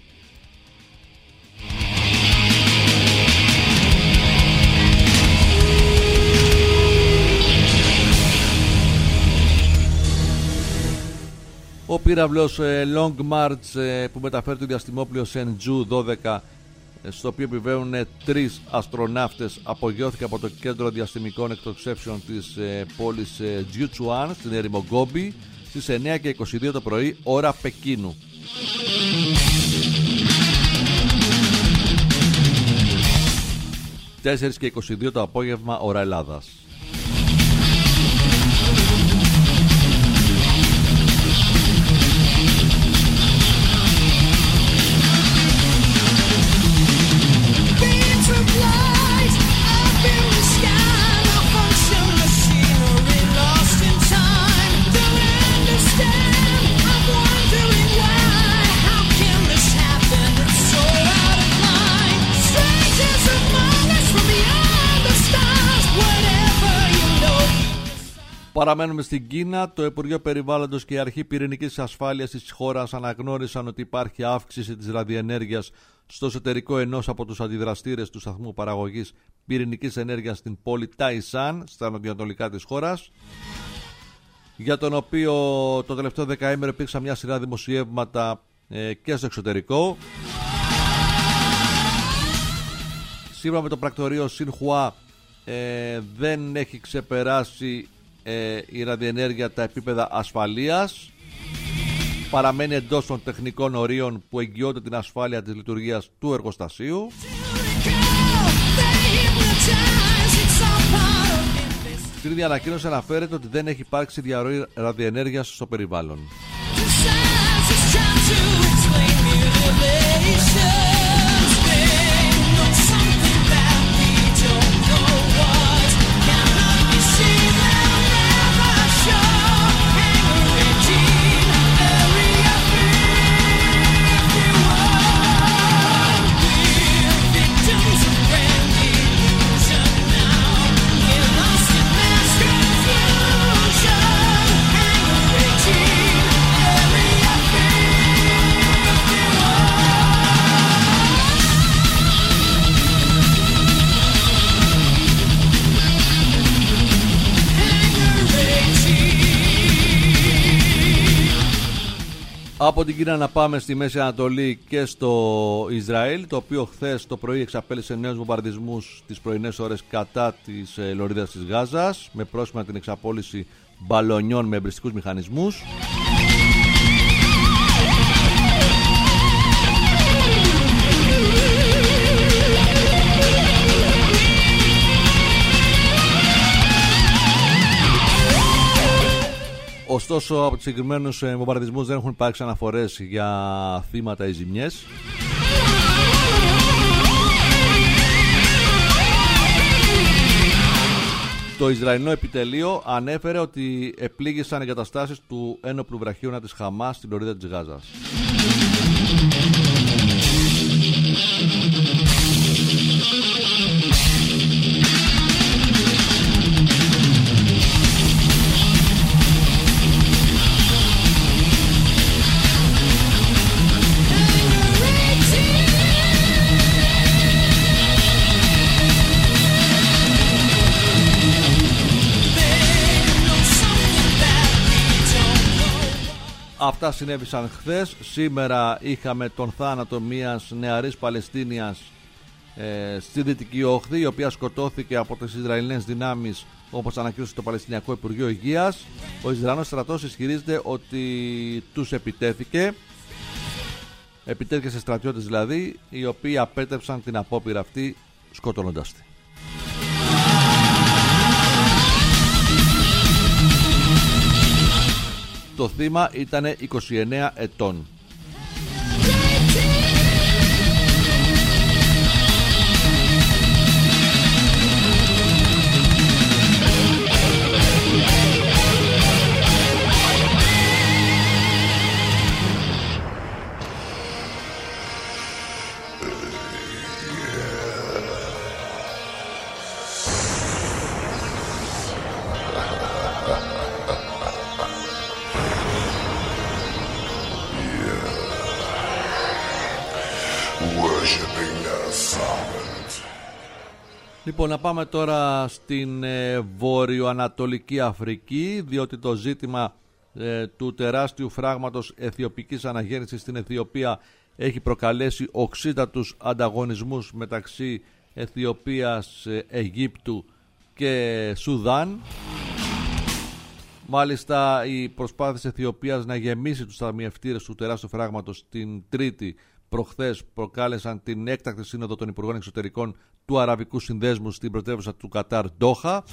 Speaker 1: Ο πύραυλος Long March που μεταφέρει το διαστημόπλοιο Shenzhou 12, στο οποίο επιβαίνουν 3 αστροναύτες, απογειώθηκε από το κέντρο διαστημικών εκτοξεύσεων της πόλης Jiuquan στην έρημο Γκόμπι στις 9:22 το πρωί ώρα Πεκίνου. 4:22 το απόγευμα ώρα Ελλάδας. Παραμένουμε στην Κίνα. Το Υπουργείο Περιβάλλοντος και η Αρχή Πυρηνικής Ασφάλειας της χώρας αναγνώρισαν ότι υπάρχει αύξηση της ραδιενέργειας στο εσωτερικό ενός από τους αντιδραστήρες του σταθμού παραγωγής πυρηνικής ενέργειας στην πόλη Ταϊσάν, στα νοτιοανατολικά της χώρας, για τον οποίο το τελευταίο δεκαήμερο υπήρξαν μια σειρά δημοσιεύματα και στο εξωτερικό. Σύμφωνα με το πρακτορείο Σινχουά, δεν έχει ξεπεράσει η ραδιενέργεια τα επίπεδα ασφαλείας, παραμένει εντός των τεχνικών ορίων που εγγυώνται την ασφάλεια της λειτουργίας του εργοστασίου. Στην ίδια ανακοίνωση αναφέρεται ότι δεν έχει υπάρξει διαρροή ραδιενέργειας στο περιβάλλον. Από την Κίνα να πάμε στη Μέση Ανατολή και στο Ισραήλ, το οποίο χθες το πρωί εξαπέλυσε νέους βομβαρδισμούς τις πρωινές ώρες κατά της λωρίδας της Γάζας, με πρόσχημα την εξαπόλυση μπαλονιών με εμπριστικούς μηχανισμούς. Ωστόσο, από τους συγκεκριμένους βομβαρδισμούς δεν έχουν υπάρξει αναφορές για θύματα ή ζημιές. Το Ισραηλινό επιτελείο ανέφερε ότι επλήγησαν εγκαταστάσεις του ένοπλου βραχίωνα της Χαμάς στην λωρίδα της Γάζας. Αυτά συνέβησαν χθες. Σήμερα είχαμε τον θάνατο μιας νεαρής Παλαιστίνιας στη Δυτική Όχθη, η οποία σκοτώθηκε από τις Ισραηλινές δυνάμεις, όπως ανακοίνωσε το Παλαιστινιακό Υπουργείο Υγείας. Ο Ισραηλινός στρατός ισχυρίζεται ότι τους επιτέθηκε σε στρατιώτες δηλαδή, οι οποίοι απέτρεψαν την απόπειρα αυτή σκοτώνοντας τη. Το θύμα ήταν 29 ετών. Λοιπόν, να πάμε τώρα στην Βόρειο-Ανατολική Αφρική, διότι το ζήτημα του τεράστιου φράγματος αιθιοπικής αναγέννησης στην Αιθιοπία έχει προκαλέσει οξύτατους ανταγωνισμούς μεταξύ Αιθιοπίας, Αιγύπτου και Σουδάν. Μάλιστα, οι προσπάθειες Αιθιοπίας να γεμίσει τους ταμιευτήρες του τεράστιου φράγματος την Τρίτη προχθές προκάλεσαν την έκτακτη σύνοδο των Υπουργών Εξωτερικών του Αραβικού Συνδέσμου στην πρωτεύουσα του Κατάρ, Ντόχα.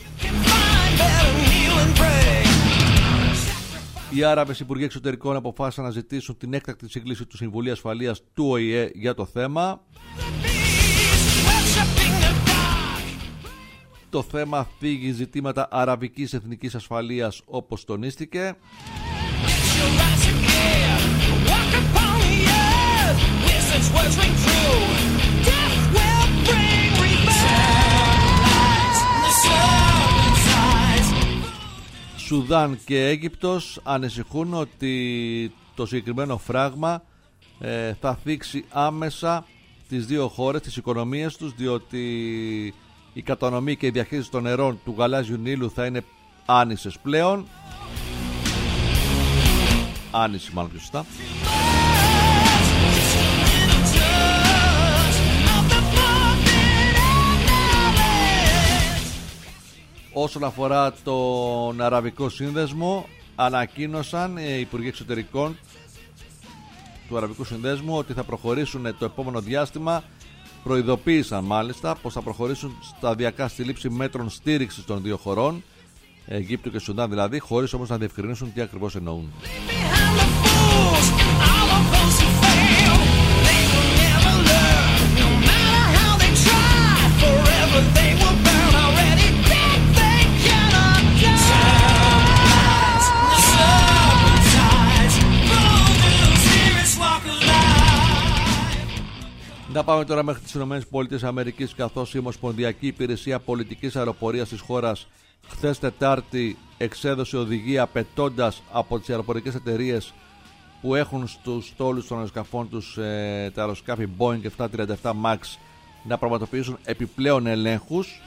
Speaker 1: Οι Άραβες Υπουργοί Εξωτερικών αποφάσισαν να ζητήσουν την έκτακτη σύγκληση του Συμβουλίου Ασφαλείας του ΟΗΕ για το θέμα. Το θέμα θίγει ζητήματα αραβικής εθνικής ασφαλείας, όπως τονίστηκε. Σουδάν και Αίγυπτος ανησυχούν ότι το συγκεκριμένο φράγμα θα θίξει άμεσα τις δύο χώρες, τις οικονομίες τους, διότι η κατανομή και η διαχείριση των νερών του Γαλάζιου Νείλου θα είναι άνισες πλέον. Άνηση μάλλον πιο σωστά. Όσον αφορά τον Αραβικό Σύνδεσμο, ανακοίνωσαν οι Υπουργοί Εξωτερικών του Αραβικού Συνδέσμου ότι θα προχωρήσουν το επόμενο διάστημα. Προειδοποίησαν μάλιστα πως θα προχωρήσουν σταδιακά στη λήψη μέτρων στήριξης των δύο χωρών, Αιγύπτου και Σουδάν δηλαδή, χωρίς όμως να διευκρινίσουν τι ακριβώς εννοούν. Να πάμε τώρα μέχρι τις ΗΠΑ, καθώς η Ομοσπονδιακή Υπηρεσία Πολιτικής Αεροπορίας της χώρας χθες Τετάρτη εξέδωσε οδηγία απαιτώντας από τις αεροπορικές εταιρείες που έχουν στους στόλους των αεροσκαφών τους τα αεροσκάφη Boeing 737 MAX να πραγματοποιήσουν επιπλέον ελέγχους.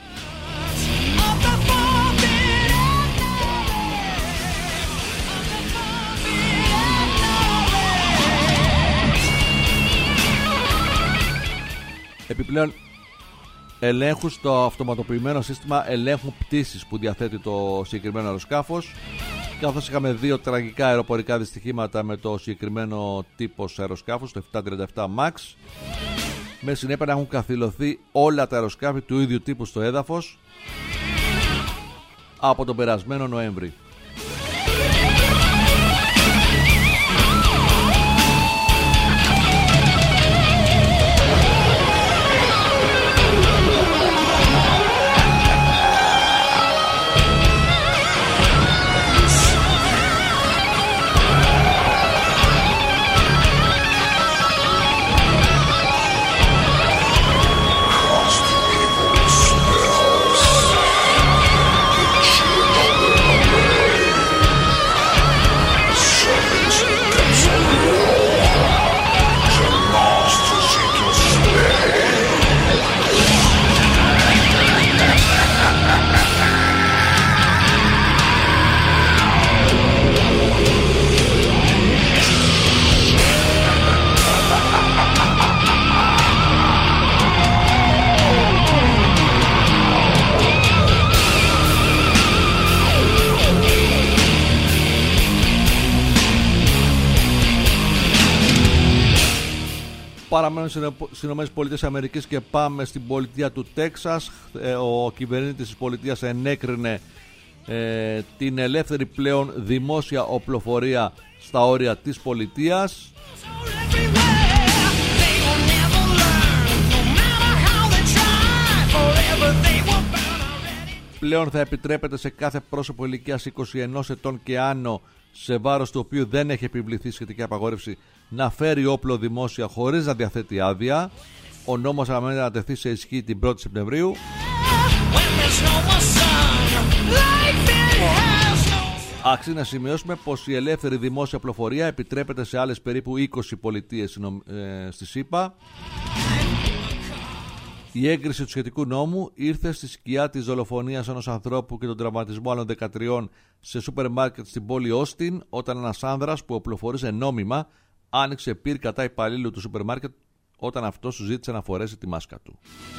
Speaker 1: Επιπλέον ελέγχους στο αυτοματοποιημένο σύστημα ελέγχου πτήσης που διαθέτει το συγκεκριμένο αεροσκάφος, καθώς είχαμε δύο τραγικά αεροπορικά δυστυχήματα με το συγκεκριμένο τύπος αεροσκάφους, το 737 MAX, με συνέπεια να έχουν καθυλωθεί όλα τα αεροσκάφη του ίδιου τύπου στο έδαφος από τον περασμένο Νοέμβρη. Παραμένουμε στις ΗΠΑ και πάμε στην πολιτεία του Τέξας. Ο κυβερνήτης της πολιτείας ενέκρινε την ελεύθερη πλέον δημόσια οπλοφορία στα όρια της πολιτείας. Πλέον θα επιτρέπεται σε κάθε πρόσωπο ηλικίας 21 ετών και άνω, σε βάρος του οποίου δεν έχει επιβληθεί σχετική απαγόρευση, να φέρει όπλο δημόσια χωρίς να διαθέτει άδεια. Ο νόμος αναμένεται να τεθεί σε ισχύ την 1η Σεπτεμβρίου. Αξίζει να σημειώσουμε πως η ελεύθερη δημόσια οπλοφορία επιτρέπεται σε άλλες περίπου 20 πολιτείες στη ΣΥΠΑ. Η έγκριση του σχετικού νόμου ήρθε στη σκιά της δολοφονίας ενός ανθρώπου και τον τραυματισμό άλλων 13 σε σούπερ μάρκετ στην πόλη Όστιν, όταν ένας άνδρας που οπλοφορούσε νόμιμα άνοιξε πυρ κατά υπαλλήλου του σούπερ μάρκετ όταν αυτός του ζήτησε να φορέσει τη μάσκα του.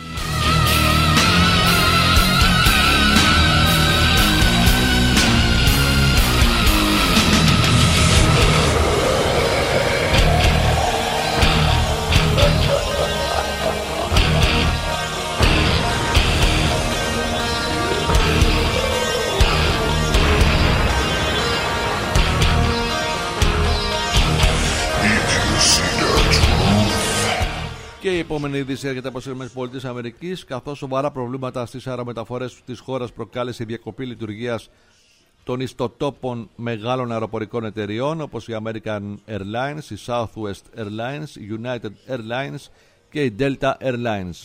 Speaker 1: Και η επόμενη είδηση έρχεται από τις ΗΠΑ, καθώς σοβαρά προβλήματα στις αερομεταφορές της χώρας προκάλεσε η διακοπή λειτουργίας των ιστοτόπων μεγάλων αεροπορικών εταιριών όπως η American Airlines, η Southwest Airlines, η United Airlines και η Delta Airlines.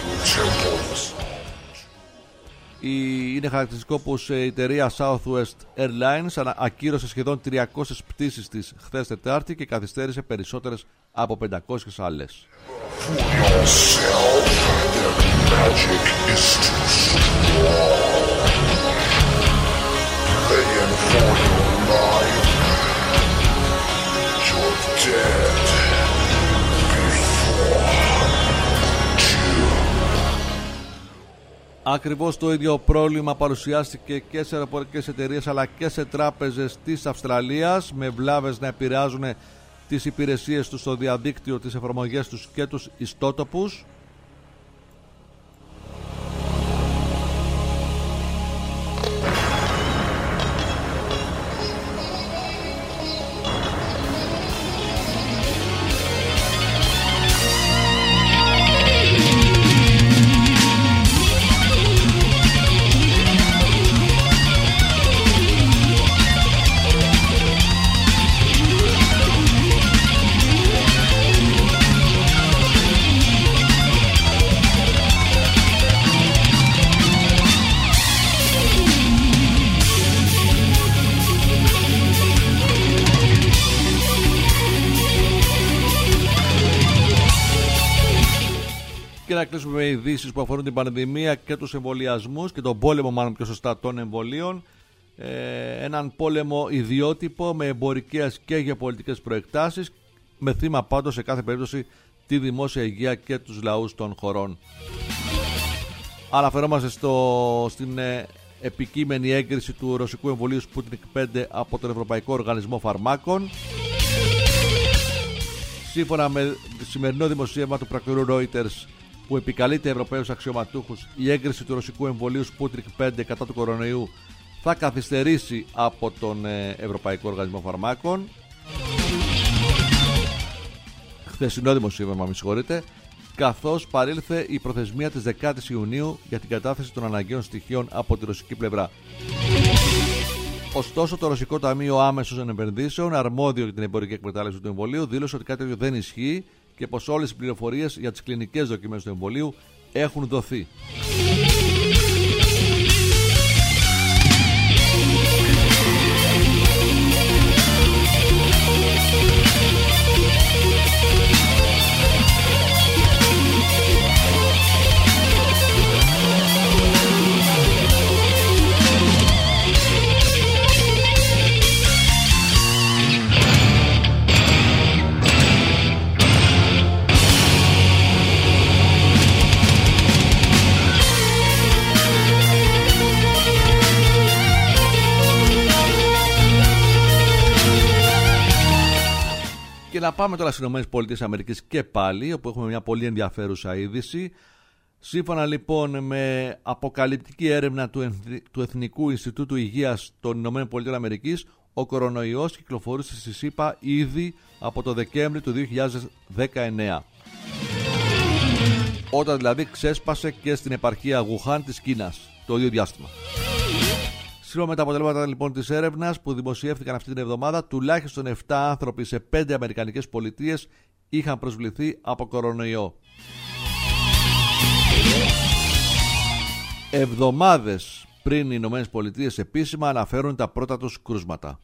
Speaker 1: Είναι χαρακτηριστικό πως η εταιρεία Southwest Airlines ακύρωσε σχεδόν 300 πτήσεις της χθες Τετάρτη και καθυστέρησε περισσότερες από 500 άλλες. Ακριβώς το ίδιο πρόβλημα παρουσιάστηκε και σε αεροπορικές εταιρείες αλλά και σε τράπεζες της Αυστραλίας, με βλάβες να επηρεάζουν τις υπηρεσίες τους στο διαδίκτυο, τις εφαρμογές τους και τους ιστότοπους. Και να κλείσουμε με ειδήσεις που αφορούν την πανδημία και τους εμβολιασμούς και τον πόλεμο, μάλλον πιο σωστά, των εμβολίων. Έναν πόλεμο ιδιότυπο με εμπορικές και γεωπολιτικές προεκτάσεις, με θύμα πάντως σε κάθε περίπτωση τη δημόσια υγεία και τους λαούς των χωρών. Αναφερόμαστε στην επικείμενη έγκριση του ρωσικού εμβολίου Sputnik 5 από τον Ευρωπαϊκό Οργανισμό Φαρμάκων. Σύμφωνα με σημερινό δημοσίευμα του πρακτορείου Reuters, που επικαλείται Ευρωπαίους αξιωματούχους, η έγκριση του ρωσικού εμβολίου Sputnik 5 κατά του κορονοϊού θα καθυστερήσει από τον Ευρωπαϊκό Οργανισμό Φαρμάκων. Χθεσινό δημοσίευμα, με συγχωρείτε, καθώς παρήλθε η προθεσμία της 10ης Ιουνίου για την κατάθεση των αναγκαίων στοιχείων από τη ρωσική πλευρά. Ωστόσο, το Ρωσικό Ταμείο Άμεσων Επενδύσεων, αρμόδιο για την εμπορική εκμετάλλευση του εμβολίου, δήλωσε ότι κάτι τέτοιο δεν ισχύει και πως όλες οι πληροφορίες για τις κλινικές δοκιμές του εμβολίου έχουν δοθεί. Αλλά πάμε τώρα στις ΗΠΑ και πάλι, όπου έχουμε μια πολύ ενδιαφέρουσα είδηση. Σύμφωνα λοιπόν με αποκαλυπτική έρευνα του Εθνικού Ινστιτούτου Υγείας των ΗΠΑ, ο κορονοϊός κυκλοφορούσε στη ΣΥΠΑ ήδη από το Δεκέμβρη του 2019. Όταν δηλαδή ξέσπασε και στην επαρχία Γουχάν της Κίνας το ίδιο διάστημα. Σύμφωνα με τα αποτελέσματα λοιπόν της έρευνας που δημοσιεύτηκαν αυτή την εβδομάδα, τουλάχιστον 7 άνθρωποι σε 5 αμερικανικές πολιτείες είχαν προσβληθεί από κορονοϊό. Εβδομάδες πριν οι Ηνωμένες Πολιτείες επίσημα αναφέρουν τα πρώτα τους κρούσματα.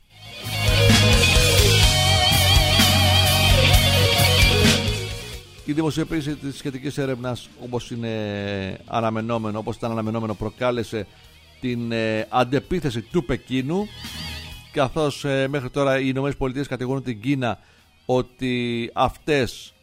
Speaker 1: Η δημοσιοποίηση της σχετικής έρευνας, όπως ήταν αναμενόμενο, προκάλεσε την αντεπίθεση του Πεκίνου, καθώς μέχρι τώρα οι Ηνωμένες Πολιτείες κατηγορούν την Κίνα ότι αυτές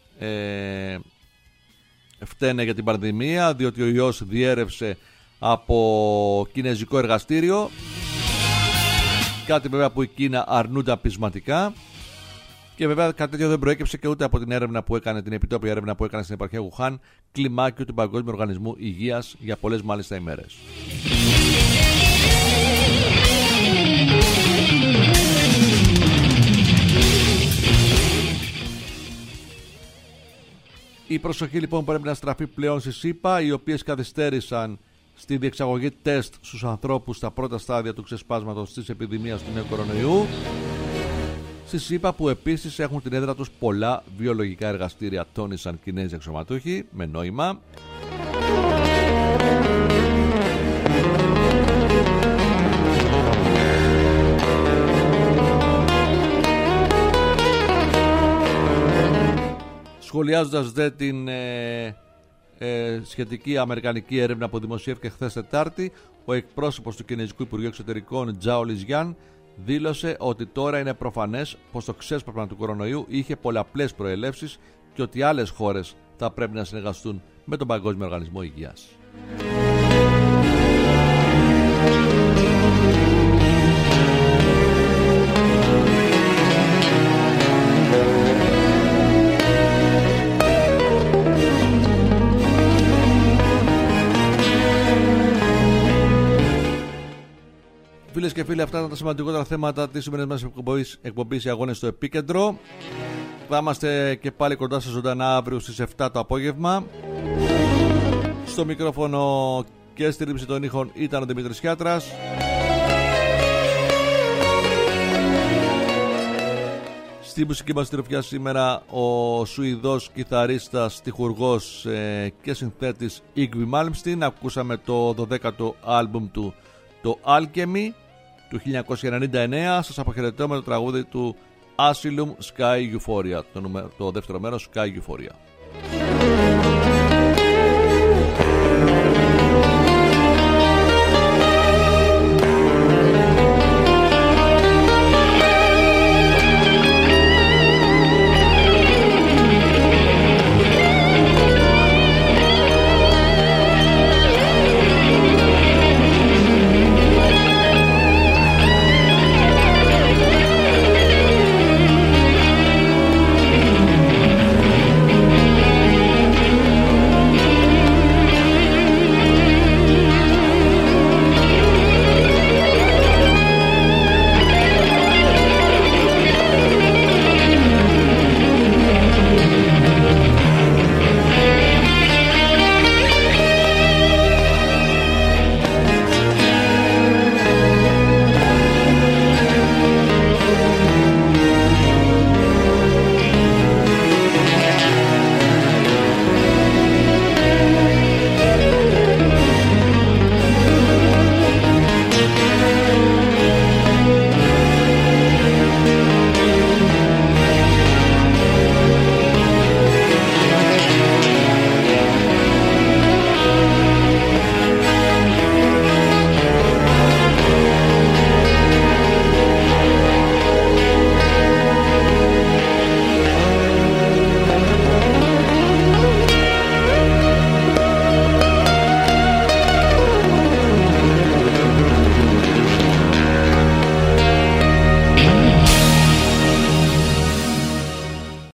Speaker 1: φταίνε για την πανδημία, διότι ο ιός διέρευσε από κινέζικο εργαστήριο, κάτι βέβαια που η Κίνα αρνούνται απεισματικά. Και βέβαια κάτι τέτοιο δεν προέκυψε και ούτε από την έρευνα που έκανε, την επιτόπια έρευνα που έκανε στην επαρχία Γουχάν, κλιμάκιο του Παγκόσμιου Οργανισμού Υγείας για πολλές μάλιστα ημέρες. Η προσοχή λοιπόν πρέπει να στραφεί πλέον στις ΗΠΑ, οι οποίες καθυστέρησαν στη διεξαγωγή τεστ στους ανθρώπους στα πρώτα στάδια του ξεσπάσματος της επιδημίας του νέου κορονοϊού. Στις ΗΠΑ, που επίσης έχουν την έδρα τους πολλά βιολογικά εργαστήρια, τόνισαν Κινέζοι αξιωματούχοι με νόημα. Σχολιάζοντας δε την σχετική αμερικανική έρευνα που δημοσιεύτηκε χθες Τετάρτη, ο εκπρόσωπος του Κινέζικου Υπουργείου Εξωτερικών Τζάο Λιζιάν δήλωσε ότι τώρα είναι προφανές πως το ξέσπασμα του κορονοϊού είχε πολλαπλές προελεύσεις και ότι άλλες χώρες θα πρέπει να συνεργαστούν με τον Παγκόσμιο Οργανισμό Υγείας. Φίλες και φίλοι, αυτά ήταν τα σημαντικότερα θέματα της σημερινής μας εκπομπής, οι αγώνες στο επίκεντρο. Θα είμαστε και πάλι κοντά σας ζωντανά αύριο στις 7 το απόγευμα. Στο μικρόφωνο και στη ρύψη των ήχων ήταν ο Δημήτρης Χιάτρας. Στη μουσική μας τροφιά σήμερα ο Σουηδός κιθαρίστας, στιχουργός και συνθέτης Yngwie Malmsteen. Ακούσαμε το 12ο άλμπουμ του, το Alchemy του 1999. Σας αποχαιρετώ με το τραγούδι του Asylum, Sky Euphoria, το δεύτερο μέρος, Sky Euphoria.